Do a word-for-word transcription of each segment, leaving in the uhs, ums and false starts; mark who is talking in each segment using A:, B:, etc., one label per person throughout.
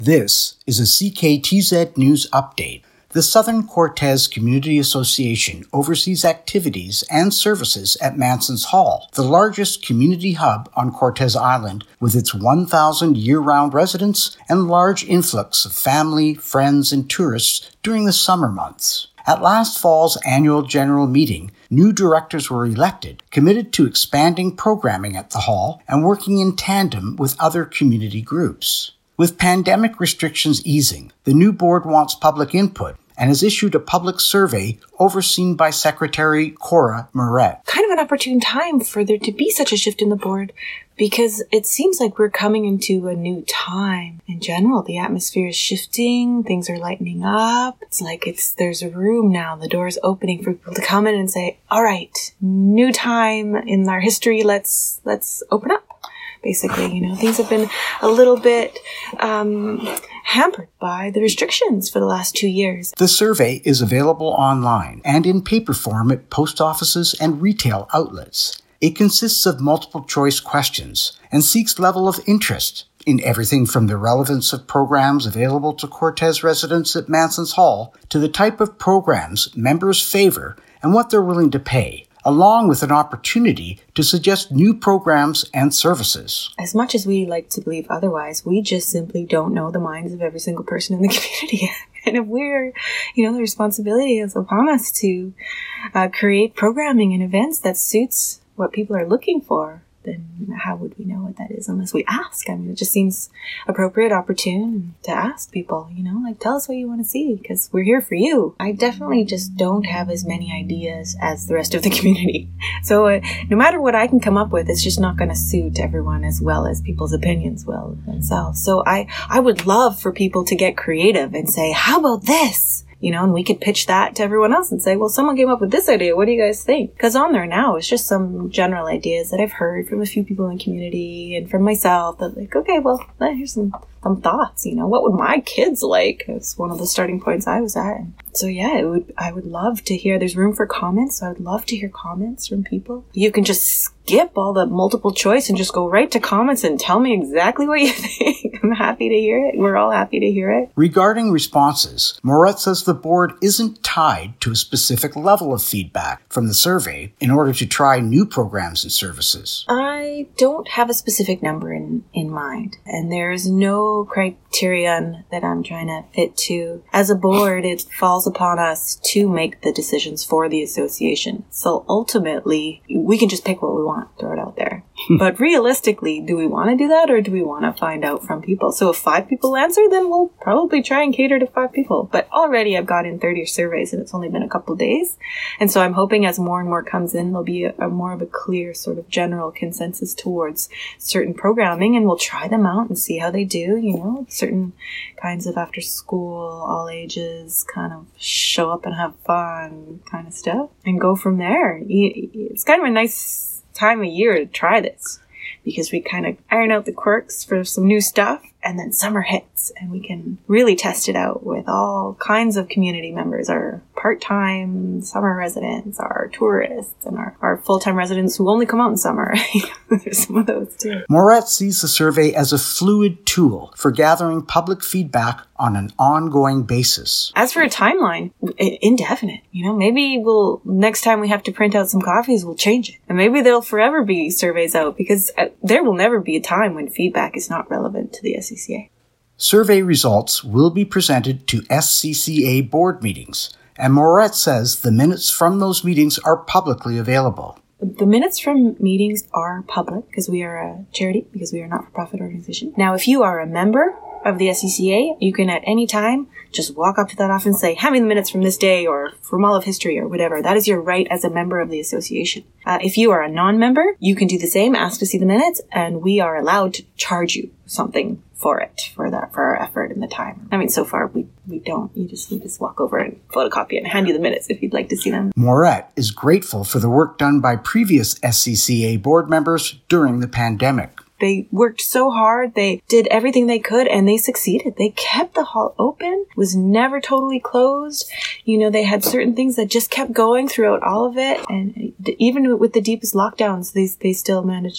A: This is a C K T Z News Update. The Southern Cortes Community Association oversees activities and services at Manson's Hall, the largest community hub on Cortes Island, with its one thousand year-round residents and large influx of family, friends, and tourists during the summer months. At last fall's annual general meeting, new directors were elected, committed to expanding programming at the hall and working in tandem with other community groups. With pandemic restrictions easing, the new board wants public input and has issued a public survey overseen by Secretary Cora Moret.
B: Kind of an opportune time for there to be such a shift in the board, because it seems like we're coming into a new time. In general, the atmosphere is shifting, things are lightening up. It's like it's there's a room now, the door is opening for people to come in and say, all right, new time in our history, let's let's open up. Basically, you know, things have been a little bit um, hampered by the restrictions for the last two years.
A: The survey is available online and in paper form at post offices and retail outlets. It consists of multiple choice questions and seeks level of interest in everything from the relevance of programs available to Cortes residents at Manson's Hall to the type of programs members favor and what they're willing to pay, along with an opportunity to suggest new programs and services.
B: As much as we like to believe otherwise, we just simply don't know the minds of every single person in the community. And if we're, you know, the responsibility is upon us to uh, create programming and events that suits what people are looking for, then how would we know what that is unless we ask? I mean, it just seems appropriate, opportune to ask people, you know, like, tell us what you want to see, because we're here for you. I definitely just don't have as many ideas as the rest of the community. So uh, no matter what I can come up with, it's just not going to suit everyone as well as people's opinions will themselves. So I, I would love for people to get creative and say, how about this? You know, and we could pitch that to everyone else and say, well, someone came up with this idea. What do you guys think? Because on there now is just some general ideas that I've heard from a few people in the community and from myself that like, okay, well, here's some, some thoughts, you know, what would my kids like? It's one of the starting points I was at. So yeah, it would, I would love to hear, there's room for comments. So I would love to hear comments from people. You can just skip all the multiple choice and just go right to comments and tell me exactly what you think. I'm happy to hear it. We're all happy to hear it.
A: Regarding responses, Moret says the board isn't tied to a specific level of feedback from the survey in order to try new programs and services.
B: I don't have a specific number in, in mind, and there's no criterion that I'm trying to fit to. As a board, it falls upon us to make the decisions for the association. So ultimately, we can just pick what we want, throw it out there. But realistically, do we want to do that, or do we want to find out from people? So if five people answer, then we'll probably try and cater to five people. But already I've got in thirty surveys and it's only been a couple days. And so I'm hoping as more and more comes in, there'll be a, a more of a clear sort of general consensus towards certain programming, and we'll try them out and see how they do, you know, certain kinds of after school, all ages, kind of show up and have fun kind of stuff, and go from there. It's kind of a nice time of year to try this, because we kind of iron out the quirks for some new stuff, and then summer hits and we can really test it out with all kinds of community members, our part-time summer residents, our tourists, and our, our full-time residents who only come out in summer. There's some of those too.
A: Moret sees the survey as a fluid tool for gathering public feedback on an ongoing basis.
B: As for a timeline, indefinite. You know, maybe we'll, next time we have to print out some copies, we'll change it. And maybe there'll forever be surveys out, because there will never be a time when feedback is not relevant to the S C C A.
A: Survey results will be presented to S C C A board meetings, and Moret says the minutes from those meetings are publicly available.
B: The minutes from meetings are public because we are a charity, because we are a not-for-profit organization. Now, if you are a member of the S C C A, you can at any time just walk up to that office and say, hand me the minutes from this day or from all of history or whatever. That is your right as a member of the association. Uh, if you are a non-member, you can do the same, ask to see the minutes, and we are allowed to charge you something for it, for that, for our effort and the time. I mean, so far we, we don't. You just, you just walk over and photocopy it and hand you the minutes if you'd like to see them.
A: Moret is grateful for the work done by previous S C C A board members during the pandemic.
B: They worked so hard. They did everything they could, and they succeeded. They kept the hall open, was never totally closed. You know, they had certain things that just kept going throughout all of it. And even with the deepest lockdowns, they, they still managed to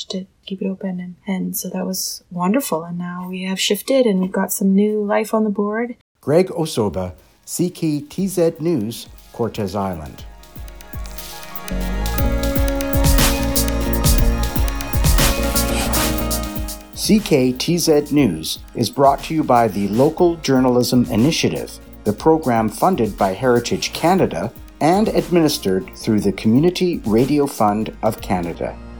B: keep it open. And, and so that was wonderful. And now we have shifted and we've got some new life on the board.
A: Greg Osoba, C K T Z News, Cortes Island. C K T Z News is brought to you by the Local Journalism Initiative, the program funded by Heritage Canada and administered through the Community Radio Fund of Canada.